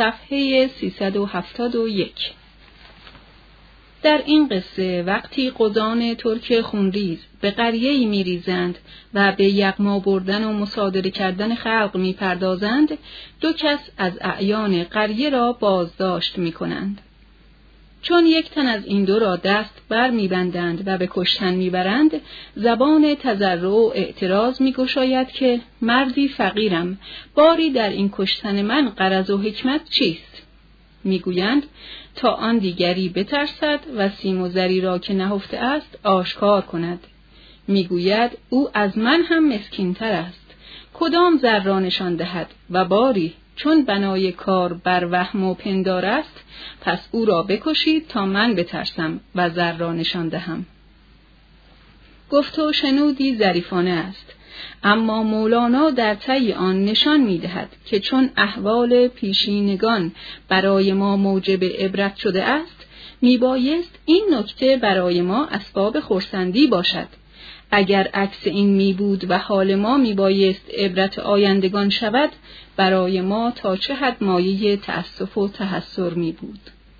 صفحه 371. در این قصه وقتی غزان ترک خونریز به قریه‌ای می‌ریزند و به یغما بردن و مصادره کردن خلق می‌پردازند، 2 کس از اعیان قریه را بازداشت می‌کنند. چون یک تن از این 2 را دست بر می‌بندند و به کشتن می‌برند، زبان تضرع و اعتراض می‌گشاید که مردی فقیرم، باری در این کشتن من غرض و حکمت چیست؟ می‌گویند تا آن دیگری بترسد و سیم و زری را که نهفته است آشکار کند. می‌گوید او از من هم مسکین‌تر است، کدام زر را نشان دهد؟ و باری چون بنای کار بر وهم و پندار است، پس او را بکشید تا من بترسم و زر را نشان دهم. گفت و شنودی ظریفانه است، اما مولانا در طی آن نشان می‌دهد که چون احوال پیشینگان برای ما موجب عبرت شده است، میبایست این نکته برای ما اسباب خرسندی باشد. اگر عکس این میبود و حال ما میبایست عبرت آیندگان شود، برای ما تا چه حد مایه تأسف و تحسر میبود.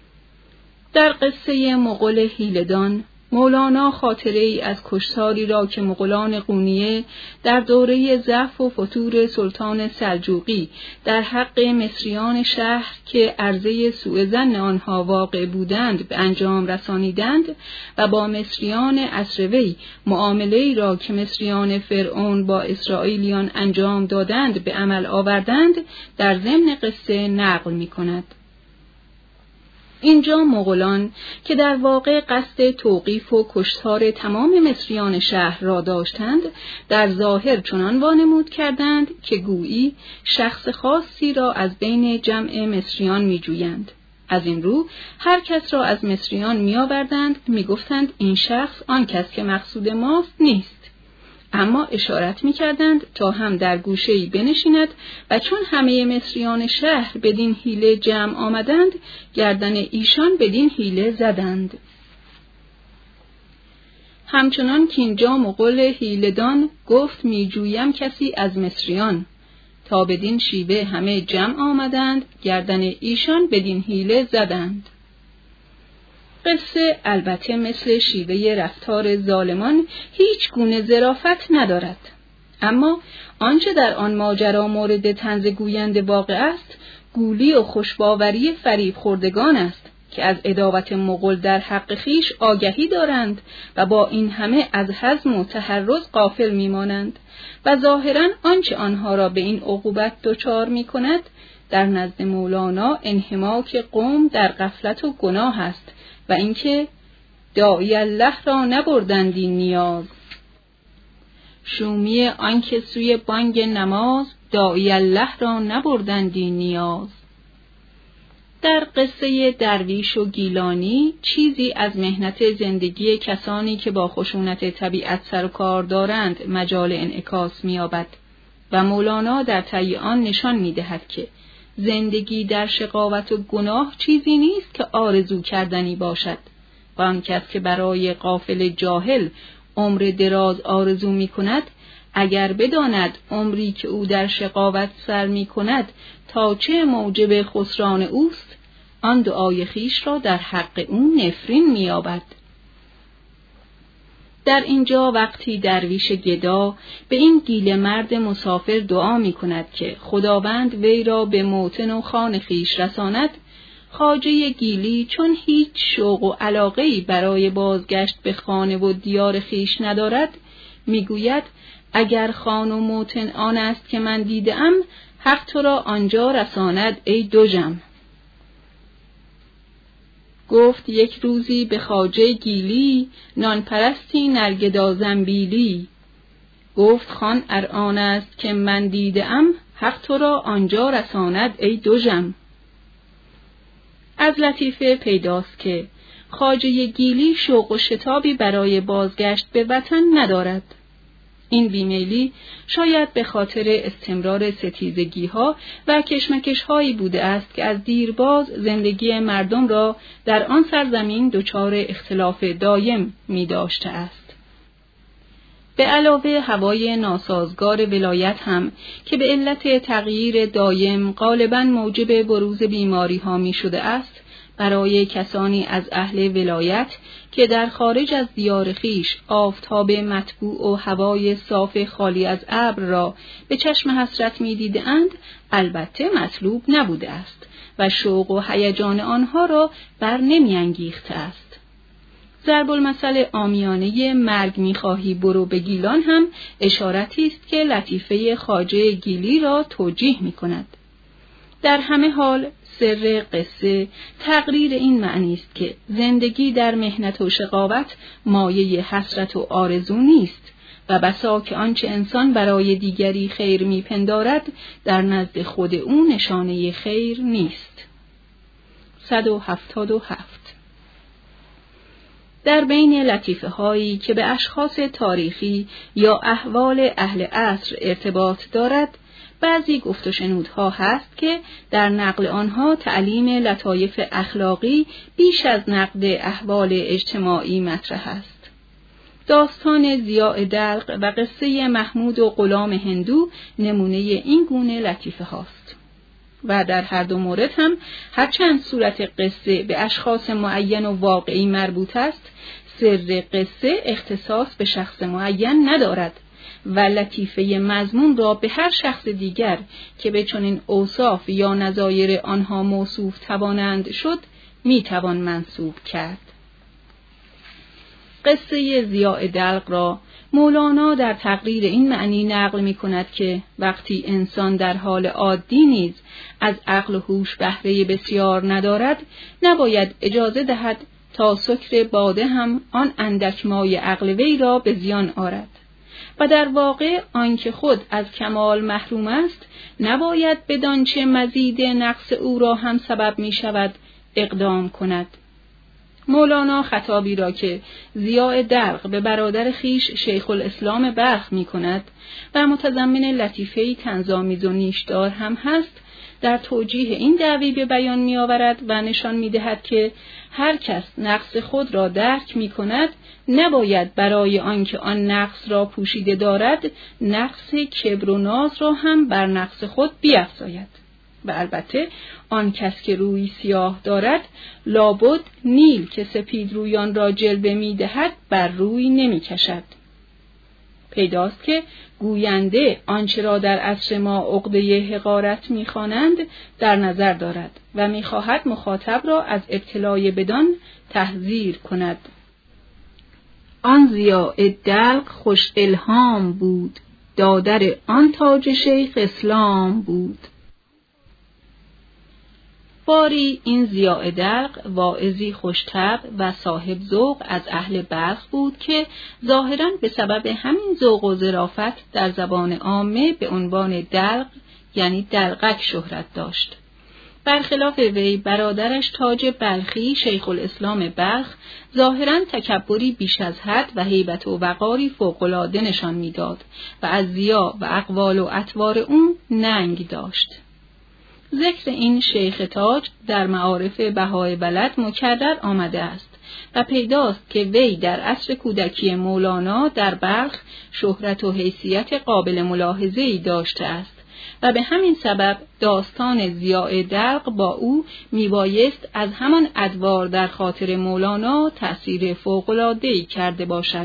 در قصه مغول حیله‌دان، مولانا خاطره ای از کشتاری را که مغولان قونیه در دوره ضعف و فتور سلطان سلجوقی در حق مصریان شهر که عرضه سوء ظن آنها واقع بودند به انجام رسانیدند و با مصریان عصر وی معامله‌ای را که مصریان فرعون با اسرائیلیان انجام دادند به عمل آوردند، در ضمن قصه نقل می‌کند. اینجا مغولان که در واقع قصد توقیف و کشتار تمام مصریان شهر را داشتند، در ظاهر چنان وانمود کردند که گویی شخص خاصی را از بین جمع مصریان می‌جویند. از این رو هر کس را از مصریان می‌آوردند، می‌گفتند این شخص آن کس که مقصود ماست نیست، اما اشارت می‌کردند تا هم در گوشه‌ای بنشیند و چون همه مصریان شهر بدین حیله جمع آمدند، گردن ایشان بدین حیله زدند. همچنان که اینجا مغول حیله‌دان گفت می‌جویم کسی از مصریان، تا بدین شیوه همه جمع آمدند، گردن ایشان بدین حیله زدند. قصه البته مثل شیوه رفتار ظالمان هیچ گونه ظرافت ندارد، اما آنچه در آن ماجرا مورد طنز گوینده واقع است، گولی و خوشباوری فریب خوردگان است که از عداوت مغول در حق خیش آگهی دارند و با این همه از حزم و تحرز غافل میمانند و ظاهراً آنچه آنها را به این عقوبت دچار میکند در نزد مولانا انحماک قوم در غفلت و گناه است و اینکه داعی الله را نبردندی نیاز، شومی آنکه سوی بانگ نماز، داعی الله را نبردندی نیاز. در قصه درویش و گیلانی چیزی از مهنت زندگی کسانی که با خشونت طبیعت سر و کار دارند مجال انعکاس می‌یابد و مولانا در طی آن نشان می‌دهد که زندگی در شقاوت و گناه چیزی نیست که آرزو کردنی باشد و آن کس که برای غافل جاهل عمر دراز آرزو می کند، اگر بداند عمری که او در شقاوت سر می کند تا چه موجب خسران اوست، آن دعای خیش را در حق او نفرین می یابد. در اینجا وقتی درویش گدا به این گیل مرد مسافر دعا می کند که خداوند وی را به موطن و خان خیش رساند، خواجه گیلی چون هیچ شوق و علاقه‌ای برای بازگشت به خانه و دیار خیش ندارد، می گوید اگر خان و موطن آن است که من دیدم، حق تو را آنجا رساند ای دوژم. گفت یک روزی به خواجه گیلی، نان پرستی نرگدا زنبیلی. گفت خان ار آن است که من دیدم، حق تو را آنجا رساند ای دوژم. از لطیفه پیداست که خواجه گیلی شوق و شتابی برای بازگشت به وطن ندارد. این بیمیلی شاید به خاطر استمرار ستیزگی‌ها و کشمکش‌هایی بوده است که از دیرباز زندگی مردم را در آن سرزمین دچار اختلاف دایم می داشته است. به علاوه هوای ناسازگار ولایت هم که به علت تغییر دایم غالباً موجب بروز بیماری ها می شده است، برای کسانی از اهل ولایت که در خارج از دیار خیش آفتاب مطبوع و هوای صاف خالی از ابر را به چشم حسرت می دیدند، البته مطلوب نبوده است و شوق و هیجان آنها را بر نمی انگیخته است. ضرب المثل عامیانه مرگ می‌خواهی برو به گیلان هم اشارتی است که لطیفه خواجه گیلی را توجیه می‌کند. در همه حال سر قصه تقریر این معنی است که زندگی در محنت و شقاوت مایه حسرت و آرزو نیست و بسا که آنچه انسان برای دیگری خیر می‌پندارد در نزد خود او نشانه خیر نیست. 177 در بین لطیفه هایی که به اشخاص تاریخی یا احوال اهل عصر ارتباط دارد، بعضی گفت و شنودها هست که در نقل آنها تعلیم لطایف اخلاقی بیش از نقد احوال اجتماعی مطرح است. داستان ضیاء دلق و قصه محمود و غلام هندو نمونه این گونه لطیفه هاست. و در هر دو مورد هم هرچند صورت قصه به اشخاص معین و واقعی مربوط است، سر قصه اختصاص به شخص معین ندارد و لطیفه مضمون را به هر شخص دیگر که به چنین اوصاف یا نظایر آنها موصوف توانند شد میتوان منسوب کرد. قصه ضیاء دلق را مولانا در تقریر این معنی نقل می کند که وقتی انسان در حال عادی نیز از عقل و هوش بهره بسیار ندارد، نباید اجازه دهد تا سکر باده هم آن اندک مای عقل وی را به زیان آرد و در واقع آنکه خود از کمال محروم است نباید بدانچه مزید نقص او را هم سبب می شود اقدام کند. مولانا خطابی را که ضیاء دلق به برادر خیش شیخ الاسلام بلخ می کند و متضمن لطیفه‌ای طنزآمیز و نیشدار هم هست، در توجیه این دعوی به بیان می آورد و نشان می دهد که هر کس نقص خود را درک می کند نباید برای آنکه آن نقص را پوشیده دارد نقص کبر و ناز را هم بر نقص خود بیفزاید. و البته آن کس که روی سیاه دارد لابد نیل که سپید رویان را جلوه می دهد بر روی نمی کشد. پیداست که گوینده آنچه را در عصر ما عقده حقارت می خوانند در نظر دارد و می خواهد مخاطب را از ابتلای بدان تحذیر کند. آن ضیاء دلق خوش الهام بود، دادر آن تاج شیخ اسلام بود. باری این ضیاء دلق واعظی خوش‌طبع و صاحب ذوق از اهل بلخ بود که ظاهراً به سبب همین ذوق و ظرافت در زبان عامه به عنوان دلق یعنی دلقک شهرت داشت. برخلاف وی برادرش تاج بلخی شیخ الاسلام بلخ ظاهراً تکبری بیش از حد و هیبت و وقاری فوق‌العاده نشان می‌داد و از ضیاء و اقوال و اطوار اون ننگ داشت. ذکر این شیخ تاج در معارف بهای بلد مکرر آمده است و پیداست که وی در عصر کودکی مولانا در بلخ شهرت و حیثیت قابل ملاحظه‌ای داشته است و به همین سبب داستان ضیاء دلق با او میبایست از همان ادوار در خاطر مولانا تأثیر فوق‌العاده‌ای کرده باشد.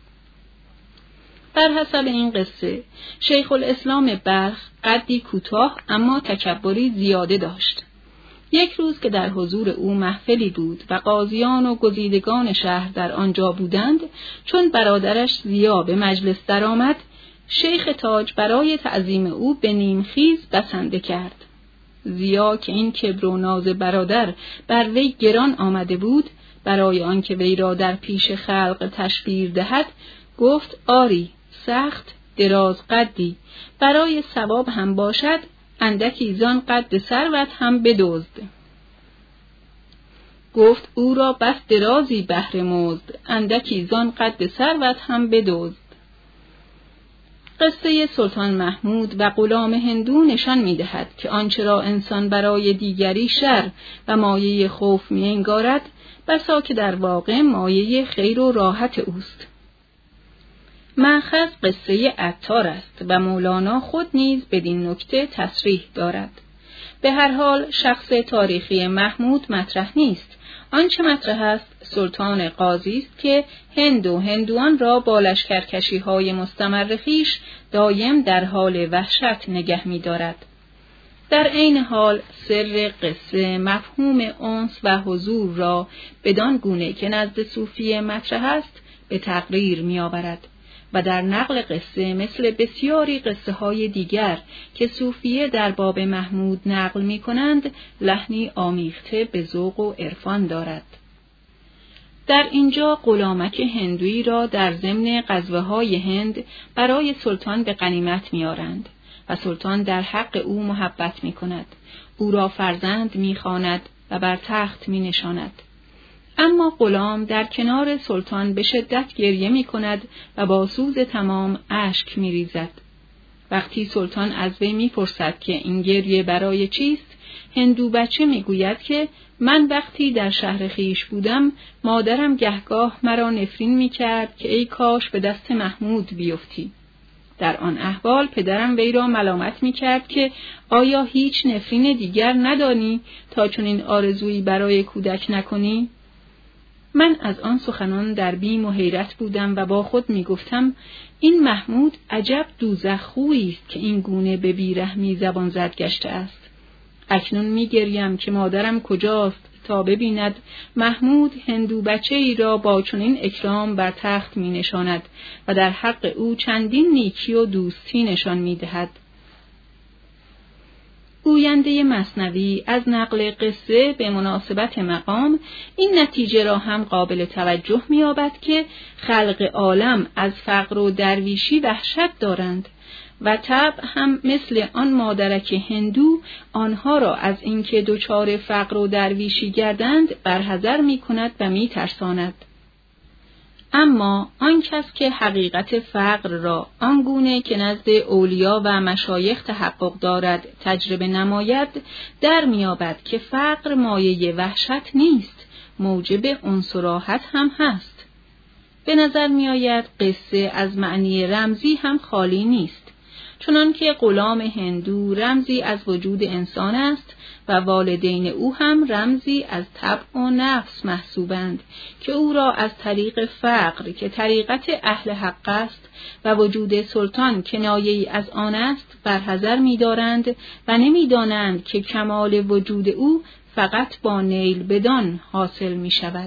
بر حسب این قصه شیخ الاسلام بلخ قدی کوتاه اما تکبری زیاده داشت. یک روز که در حضور او محفلی بود و قاضیان و گزیدگان شهر در آنجا بودند، چون برادرش ضیاء به مجلس درآمد، شیخ تاج برای تعظیم او به نیمخیز بسنده کرد. ضیاء که این کبر و ناز برادر بر وی گران آمده بود، برای آنکه وی را در پیش خلق تشویر دهد، گفت آری سخت دراز قدی، برای ثواب هم باشد اندکی زان قد ثروت هم بدزد. گفت او را بس درازی بهر مزد، اندکی زان قد ثروت هم بدزد. قصه سلطان محمود و غلام هندو نشان می‌دهد که آنچه را انسان برای دیگری شر و مایه خوف می‌انگارد، بسا که در واقع مایه خیر و راحت اوست. مأخذ قصه عطار است و مولانا خود نیز بدین نکته تصریح دارد. به هر حال شخص تاریخی محمود مطرح نیست. آنچه مطرح است سلطان غازی است که هند و هندوان را با لشکرکشی‌های مستمر خویش دایم در حال وحشت نگه می‌دارد. در عین حال سر قصه مفهوم انس و حضور را بدان گونه که نزد صوفیه مطرح است به تقریر می‌آورد و در نقل قصه مثل بسیاری قصه های دیگر که صوفیه در باب محمود نقل می کنند لحنی آمیخته به ذوق و عرفان دارد. در اینجا غلامک هندویی را در ضمن غزوه های هند برای سلطان به غنیمت می آرند و سلطان در حق او محبت می کند. او را فرزند می خواند و بر تخت می نشاند. اما غلام در کنار سلطان به شدت گریه می کند و با سوز تمام اشک می ریزد. وقتی سلطان از وی می پرسد که این گریه برای چیست، هندو بچه می گوید که من وقتی در شهر خیش بودم مادرم گهگاه مرا نفرین می کرد که ای کاش به دست محمود بیفتی. در آن احوال پدرم وی را ملامت می کرد که آیا هیچ نفرین دیگر ندانی تا چنین آرزویی برای کودک نکنی؟ من از آن سخنان در بیم و حیرت بودم و با خود می گفتم این محمود عجب دوزخخویی است که این گونه به بیرحمی زبان زد گشته است. اکنون می گریم که مادرم کجاست تا ببیند محمود هندو بچه ای را با چنین اکرام بر تخت می نشاند و در حق او چندین نیکی و دوستی نشان می دهد. گوینده مثنوی از نقل قصه به مناسبت مقام این نتیجه را هم قابل توجه می‌یابد که خلق عالم از فقر و درویشی وحشت دارند و طبع هم مثل آن مادرک هندو آنها را از اینکه دچار فقر و درویشی گردند برحذر می‌کند و می‌ترساند. اما آن کس که حقیقت فقر را آنگونه که نزد اولیا و مشایخ تحقق دارد تجربه نماید، در میابد که فقر مایه وحشت نیست، موجب انس و راحت هم هست. به نظر میآید قصه از معنی رمزی هم خالی نیست، چنانکه غلام هندو رمزی از وجود انسان است و والدین او هم رمزی از طبع و نفس محسوبند که او را از طریق فقر که طریقت اهل حق است و وجود سلطان کنایه‌ای از آن است برحذر می‌دارند و نمی‌دانند که کمال وجود او فقط با نیل بدان حاصل می‌شود.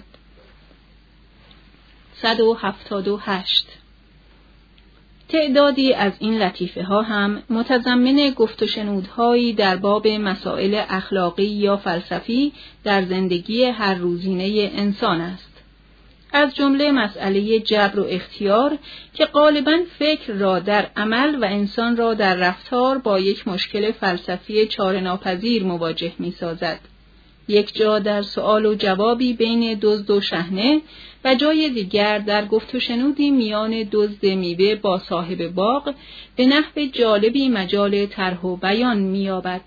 178 تعدادی از این لطیفه ها هم متضمن گفت و شنودهایی در باب مسائل اخلاقی یا فلسفی در زندگی هر روزینه انسان است. از جمله مسئله جبر و اختیار که غالباً فکر را در عمل و انسان را در رفتار با یک مشکل فلسفی چاره‌ناپذیر مواجه می سازد. یک جا در سؤال و جوابی بین دزد و شحنه و جای دیگر در گفت و شنودی میان دزد میوه با صاحب باغ به نحو جالبی مجال طرح و بیان می‌یابد.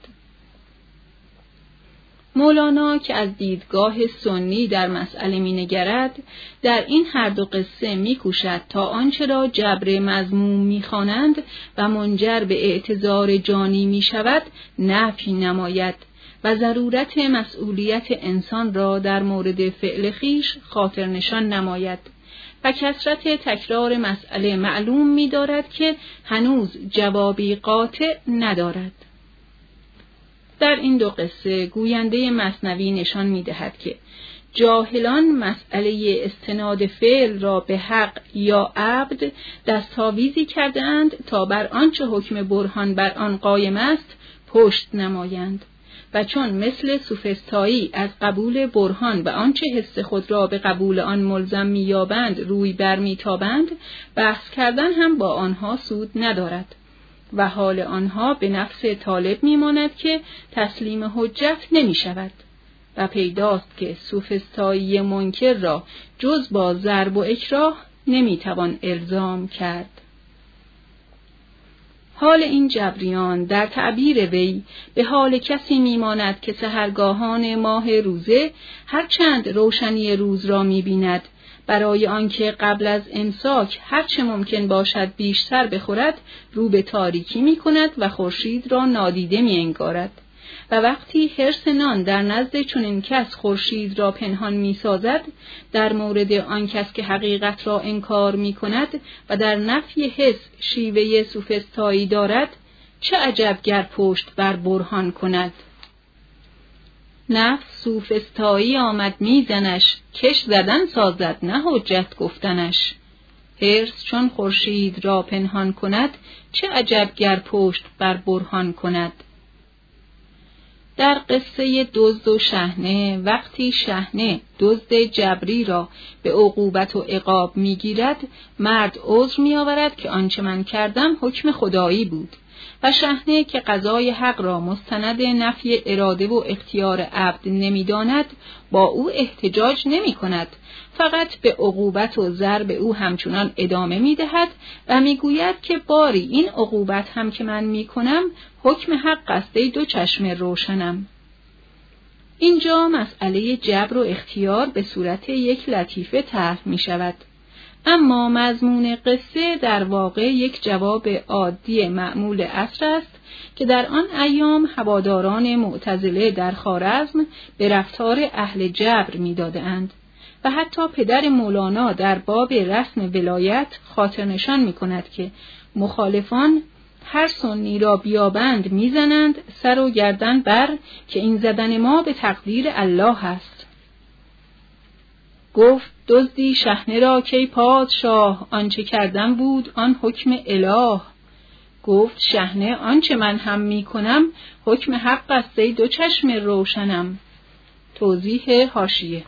مولانا که از دیدگاه سنی در مسئله می‌نگرد، در این هر دو قصه می‌کوشد تا آنچه را جبر مذموم می‌خوانند و منجر به اعتذار جانی می‌شود نفی نماید و ضرورت مسئولیت انسان را در مورد فعل خویش خاطر نشان نماید و کثرت تکرار مسئله معلوم می دارد که هنوز جوابی قاطع ندارد. در این دو قصه گوینده مثنوی نشان می دهد که جاهلان مسئله استناد فعل را به حق یا عبد دستاویزی کردند تا بر آنچه حکم برهان بر آن قایم است پشت نمایند و چون مثل سوفسطایی از قبول برهان و آنچه حس خود را به قبول آن ملزم می‌یابند روی برمی‌تابند، بحث کردن هم با آنها سود ندارد و حال آنها به نفس طالب می‌ماند که تسلیم حجت نمی‌شود و پیداست که سوفسطایی منکر را جز با ضرب و اکراه نمی‌توان الزام کرد. حال این جبریان در تعبیر وی به حال کسی میماند که سحرگاهان ماه روزه هرچند روشنی روز را میبیند برای آنکه قبل از امساک هر چه ممکن باشد بیشتر بخورد رو به تاریکی می کند و خورشید را نادیده می انگارد. و وقتی حرص نان در نزد چنین کس خورشید را پنهان می سازد، در مورد آن کس که حقیقت را انکار می کند و در نفی حس شیوه سوفسطایی دارد، چه عجب گر پشت بر برهان کند. نفس سوفسطایی آمد میزنش، کش زدن سازد نه حجت گفتنش. حرص چون خورشید را پنهان کند، چه عجب گر پشت بر برهان کند. در قصه دزد و شحنه، وقتی شحنه دزد جبری را به عقوبت و عقاب میگیرد، مرد عذر میآورد که آنچه من کردم حکم خدایی بود، و شحنه که قضای حق را مستند نفی اراده و اختیار عبد نمیداند، با او احتجاج نمی کند، فقط به عقوبت و ضرب او همچنان ادامه می دهد و می گوید که باری این عقوبت هم که من می کنم حکم حق است ای دو چشم روشنم. اینجا مسئله جبر و اختیار به صورت یک لطیفه طرح می شود، اما مضمون قصه در واقع یک جواب عادی معمول عصر است که در آن ایام هواداران معتزله در خوارزم به رفتار اهل جبر می‌دادند و حتی پدر مولانا در باب رسم ولایت خاطرنشان می‌کند که مخالفان هر سنی را بیابند می‌زنند سر و گردن بر که این زدن ما به تقدیر الله است. گفت دزدی شحنه را کی پادشاه، آنچه کردم بود آن حکم اله. گفت شحنه آنچه من هم می کنم حکم حق است ای دو چشم روشنم. توضیح حاشیه.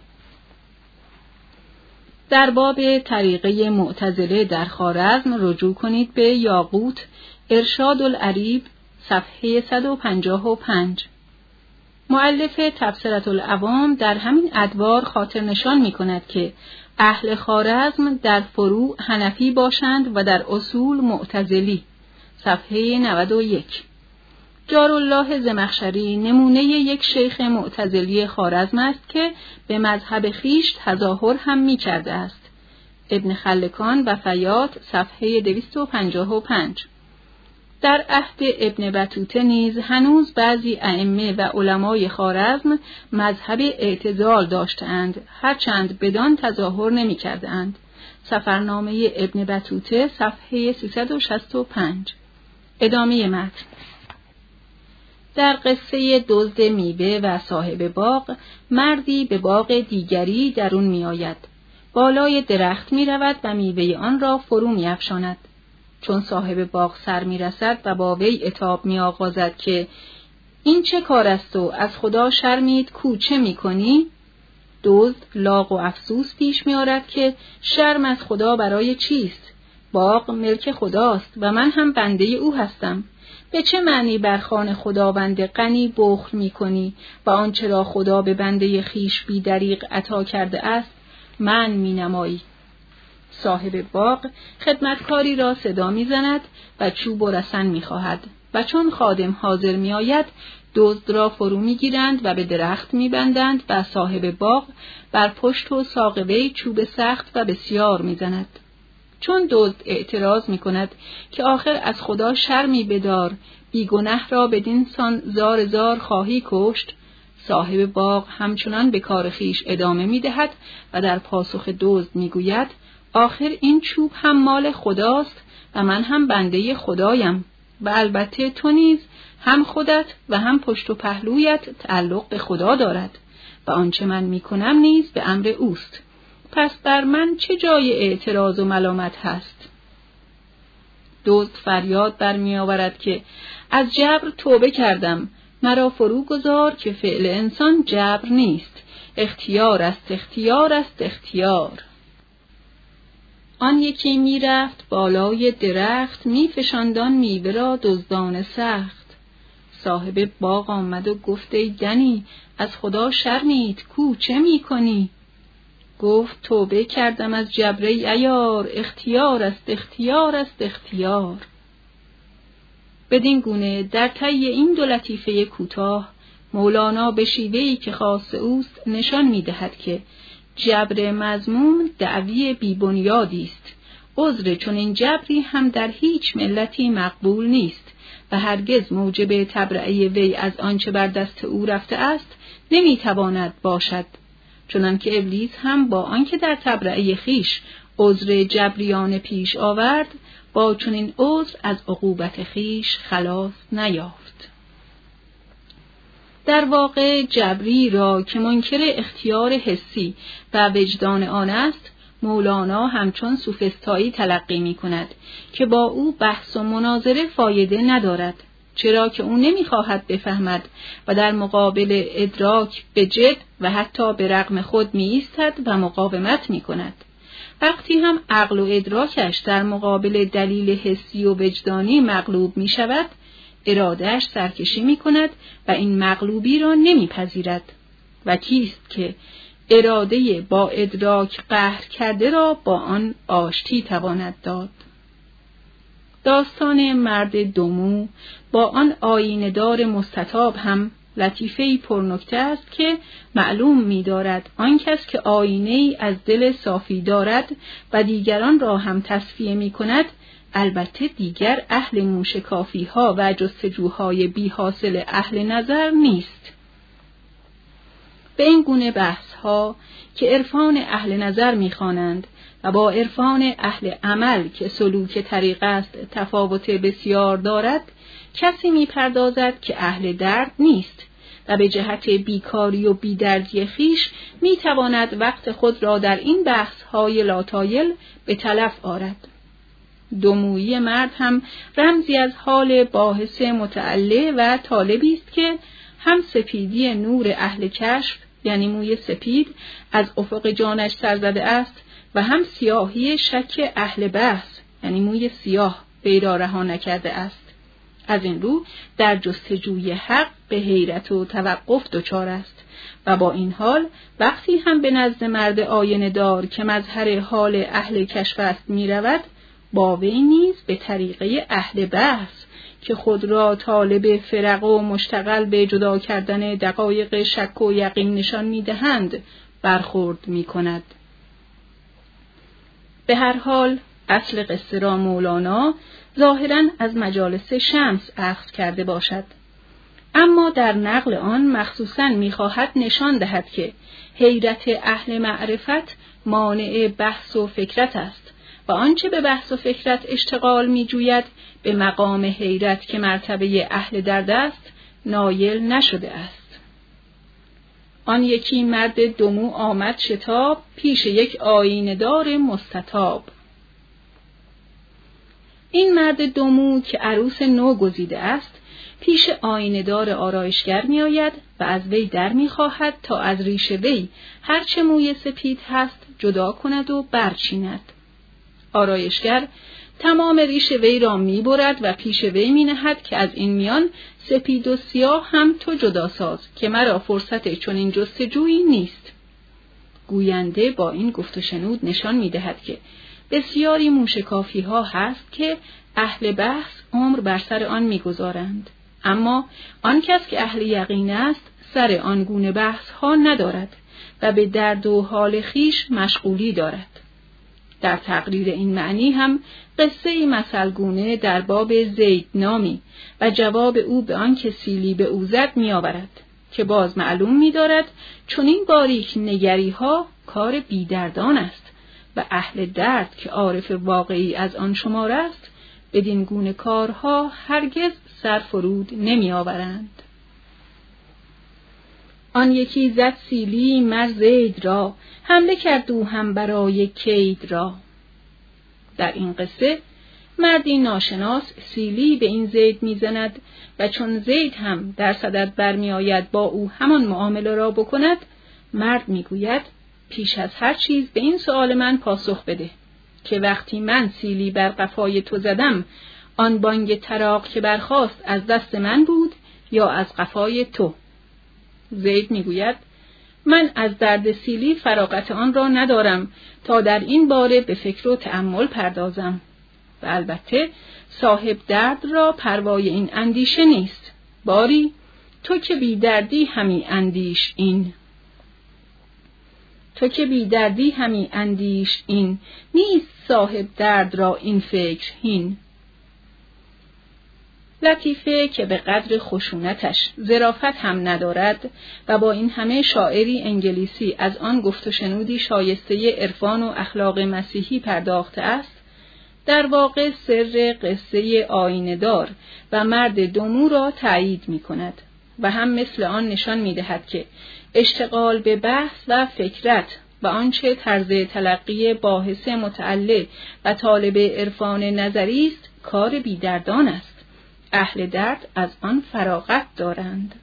در باب طریقه معتزله در خوارزم رجوع کنید به یاقوت ارشاد العریب صفحه 155. مؤلف تبصرة العوام در همین ادوار خاطر نشان می کند که اهل خوارزم در فروع حنفی باشند و در اصول معتزلی. صفحه 91. جارالله زمخشری نمونه یک شیخ معتزلی خوارزم است که به مذهب خیش تظاهر هم می کرده است. ابن خلکان و فیات صفحه 255. در عهد ابن بطوطه نیز هنوز بعضی ائمه و علمای خوارزم مذهب اعتزال داشتند، هرچند بدان تظاهر نمی کردند. سفرنامه ابن بطوطه صفحه 365. ادامه متن. در قصه دزد میوه و صاحب باغ، مردی به باغ دیگری درون می آید. بالای درخت می رود و میوه آن را فرو می افشاند. چون صاحب باغ سر می رسد و با وی عتاب می آغازد که این چه کار است و از خدا شرمید کو چه می کنی؟ دزد لاغ و افسوس پیش می آرد که شرم از خدا برای چیست؟ باغ ملک خداست و من هم بنده او هستم. به چه معنی بر خوان خداوند غنی بخل می کنی و آنچه را خدا به بنده خیش بی دریغ عطا کرده است من می نمایی؟ صاحب باغ خدمتکاری را صدا می زند و چوب و رسن می خواهد و چون خادم حاضر می آید دزد را فرو می گیرند و به درخت می بندند و صاحب باغ بر پشت و ساق وی چوب سخت و بسیار می زند. چون دزد اعتراض می کند که آخر از خدا شرمی بدار، بیگنه را بدین سان زار زار خواهی کشت، صاحب باغ همچنان به کار خیش ادامه می دهد و در پاسخ دزد می گوید آخر این چوب هم مال خداست و من هم بنده خدایم و البته تو نیز هم خودت و هم پشت و پهلویت تعلق به خدا دارد و آنچه من می کنم نیز به امر اوست. پس بر من چه جای اعتراض و ملامت هست؟ دزد فریاد برمی آورد که از جبر توبه کردم، مرا فرو گذار که فعل انسان جبر نیست، اختیار است، اختیار است، اختیار. آن یکی می رفت بالای درخت، می فشاندان میوه را دزدان سخت. صاحب باغ آمد و گفت ای دنی از خدا شرمید کو چه می کنی؟ گفت توبه کردم از جبر ای عیار، اختیار است، اختیار است، اختیار. بدین گونه در طی این دو لطیفه کوتاه مولانا به شیوهی که خاص اوست نشان می دهد که جبر مذموم دعوی بی‌بنیادی است. عذر چنین جبری هم در هیچ ملتی مقبول نیست و هرگز موجب تبرئه وی از آنچه بر دست او رفته است نمیتواند باشد. چنانکه ابلیس هم با آنکه در تبرئه خیش عذر جبریان پیش آورد، با چنین عذر از عقوبت خیش خلاص نیافت. در واقع جبری را که منکر اختیار حسی و وجدان آن است، مولانا همچون سوفسطایی تلقی می کند که با او بحث و مناظره فایده ندارد، چرا که او نمی خواهد بفهمد و در مقابل ادراک به جد و حتی به رغم خود می ایستد و مقاومت می کند. وقتی هم عقل و ادراکش در مقابل دلیل حسی و وجدانی مغلوب می شود، ارادهش سرکشی می کند و این مغلوبی را نمی پذیرد. و کیست که اراده با ادراک قهر کرده را با آن آشتی تواند داد؟ داستان مرد دومو با آن آیینه‌دار مستطاب هم لطیفه‌ای پرنکته است که معلوم می‌دارد آن کس که آینه‌ای از دل صافی دارد و دیگران را هم تصفیه می‌کند، البته دیگر اهل موشکافی‌ها و جستجوهای بی حاصل اهل نظر نیست. به این گونه بحث‌ها که عرفان اهل نظر می‌خوانند و با عرفان اهل عمل که سلوک طریق است تفاوت بسیار دارد، کسی می‌پردازد که اهل درد نیست و به جهت بیکاری و بیدردی خیش می‌تواند وقت خود را در این بحث‌های لاتایل به تلف آرد. دومویی مرد هم رمزی از حال باحث متعله و طالبی است که هم سپیدی نور اهل کشف یعنی موی سپید از افق جانش سر زده است و هم سیاهی شک اهل بحث یعنی موی سیاه وی را رها نکرده است. از این رو در جستجوی حق به حیرت و توقف دچار است و با این حال وقتی هم به نزد مرد آینه دار که مظهر حال اهل کشف است می رود، با وی نیز به طریقه اهل بحث که خود را طالب فرق و مشتغل به جدا کردن دقایق شک و یقین نشان می دهند برخورد می کند. به هر حال اصل قصه را مولانا ظاهراً از مجالس شمس اخذ کرده باشد، اما در نقل آن مخصوصاً می‌خواهد نشان دهد که حیرت اهل معرفت مانع بحث و فکرت است و آنچه به بحث و فکرت اشتغال می‌جوید به مقام حیرت که مرتبه اهل درد است نایل نشده است. آن یکی مرد دومو آمد شتاب پیش یک آینه دار مستطاب. این مرد دومو که عروس نو گزیده است پیش آینه دار آرایشگر می آید و از وی در می خواهد تا از ریش وی هرچه موی سپید هست جدا کند و برچیند. آرایشگر تمام ریش وی را می برد و پیش وی می نهد که از این میان سپید و سیاه هم تو جدا ساز که مرا فرصت چنین جستجویی نیست. گوینده با این گفت و شنود نشان می دهد که بسیاری موشکافی ها هست که اهل بحث عمر بر سر آن می‌گذارند، اما آن کس که اهل یقین است سر آن گونه بحث ها ندارد و به درد و حال خیش مشغولی دارد. در تقریر این معنی هم قصه مثلگونه در باب زید نامی و جواب او به آن که سیلی به او زد می‌آورد که باز معلوم می‌دارد چون این باریک نگری ها کار بیدردان است و اهل درد که عارف واقعی از آن شمار است بدین گونه کارها هرگز سر فرود نمی آورند. آن یکی زد سیلی مر زید را، حمله کرد او هم برای کید را. در این قصه مردی ناشناس سیلی به این زید می زند و چون زید هم در صدد برمی آید با او همان معامله را بکند، مرد می گوید پیش از هر چیز به این سؤال من پاسخ بده که وقتی من سیلی بر قفای تو زدم آن بانگ تراق که برخاست از دست من بود یا از قفای تو؟ زید میگوید من از درد سیلی فراغت آن را ندارم تا در این باره به فکر و تأمل پردازم و البته صاحب درد را پروای این اندیشه نیست. باری تو که بی دردی همی اندیش این. تو که بی دردی همی اندیش این، نیست صاحب درد را این فکر هین. لطیفه که به قدر خشونتش ظرافت هم ندارد و با این همه شاعری انگلیسی از آن گفت و شنودی شایسته عرفان و اخلاق مسیحی پرداخته است، در واقع سر قصه آیینه‌دار و مرد دومو را تأیید می کند و هم مثل آن نشان می دهد که اشتغال به بحث و فکرت و آنچه طرز تلقی باحث متعلق و طالب عرفان نظری است کار بیدردان است. اهل درد از آن فراغت دارند.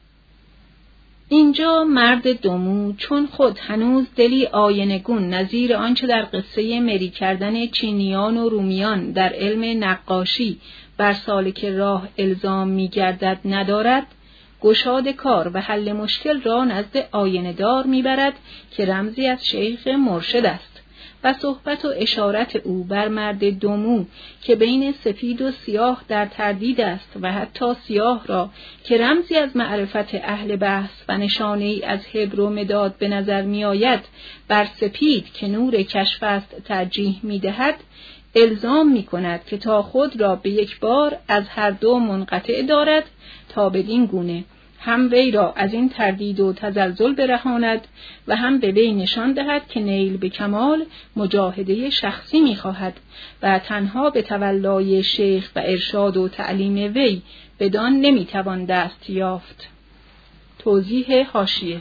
اینجا مرد دومو چون خود هنوز دلی آینگون نظیر آنچه در قصه مری کردن چینیان و رومیان در علم نقاشی بر سالک راه الزام می گردد ندارد، گشاد کار و حل مشکل را نزد آینه‌دار می برد که رمزی از شیخ مرشد است و صحبت و اشارت او بر مرد دومو که بین سفید و سیاه در تردید است و حتی سیاه را که رمزی از معرفت اهل بحث و نشانه‌ای از حبر و مداد به نظر می آید بر سپید که نور کشف است ترجیح می دهد، الزام می کند که تا خود را به یک بار از هر دو منقطع دارد تا بدین گونه هم وی را از این تردید و تزلزل برهاند و هم به وی نشان دهد که نیل به کمال مجاهده شخصی می‌خواهد و تنها به تولای شیخ و ارشاد و تعلیم وی بدان نمی‌توان دست یافت. توضیح حاشیه: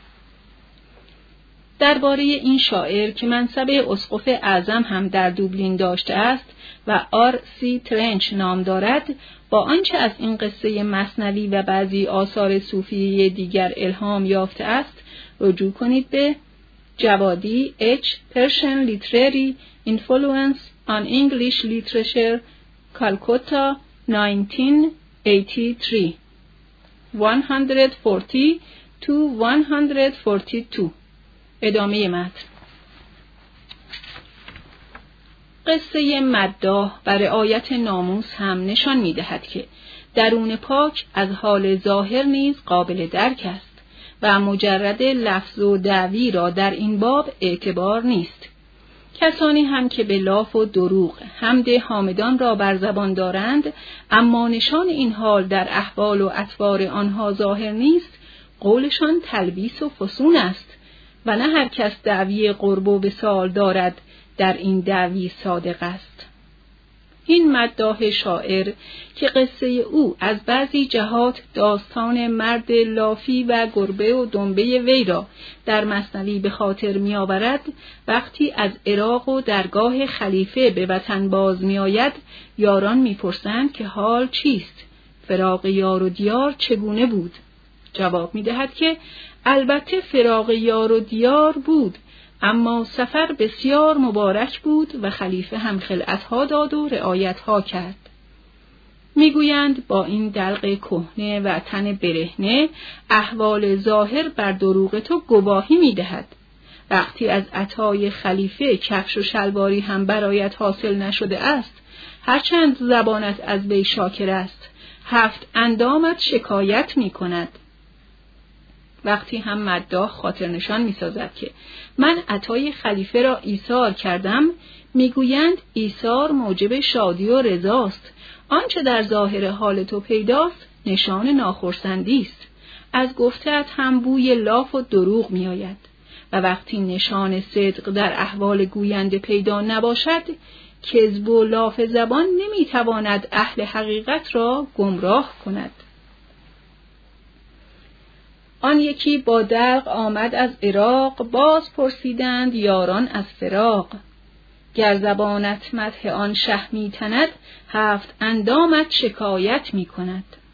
درباره این شاعر که منصب اسقف اعظم هم در دوبلین داشته است و آر.سی. ترنچ نام دارد، با آنچه از این قصه مثنوی و بعضی آثار صوفیه دیگر الهام یافته است، رجوع کنید به جوادی H. Persian Literary Influence on English Literature, Calcutta, 1983, 140 to 142. ادامه متن. قصه مداح و رعایت ناموس هم نشان می دهد که درون پاک از حال ظاهر نیز قابل درک است و مجرد لفظ و دعوی را در این باب اعتبار نیست. کسانی هم که به لاف و دروغ حمد حامدان را بر زبان دارند اما نشان این حال در احوال و اطوار آنها ظاهر نیست، قولشان تلبیس و فسون است و نه هر کس دعوی قرب و وصال دارد در این دعوی صادق است. این مداح شاعر که قصه او از بعضی جهات داستان مرد لافی و گربه و دنبه وی را در مثنوی به خاطر می آورد، وقتی از عراق و درگاه خلیفه به وطن باز می آید، یاران می پرسند که حال چیست؟ فراق یار و دیار چگونه بود؟ جواب می دهد که البته فراق یار و دیار بود، اما سفر بسیار مبارک بود و خلیفه هم خلعتها داد و رعایتها کرد. میگویند با این دلق کهنه و تن برهنه احوال ظاهر بر دروغ تو گواهی میدهد. وقتی از عطای خلیفه کفش و شلواری هم برایت حاصل نشده است، هرچند زبانت از وی شاکر است، 7 اندامت شکایت می کند. وقتی هم مداح خاطر نشان می سازد که من عطای خلیفه را ایثار کردم، میگویند ایثار موجب شادی و رضاست. آنچه در ظاهر حال تو پیداست نشان ناخرسندی است. از گفته‌ات هم بوی لاف و دروغ می آید و وقتی نشان صدق در احوال گوینده پیدا نباشد، کذب و لاف زبان نمی تواند اهل حقیقت را گمراه کند. آن یکی با دلق آمد از عراق، باز پرسیدند یاران از فراق. گر زبانت مدح آن شه می تند، 7 اندامت شکایت می کند.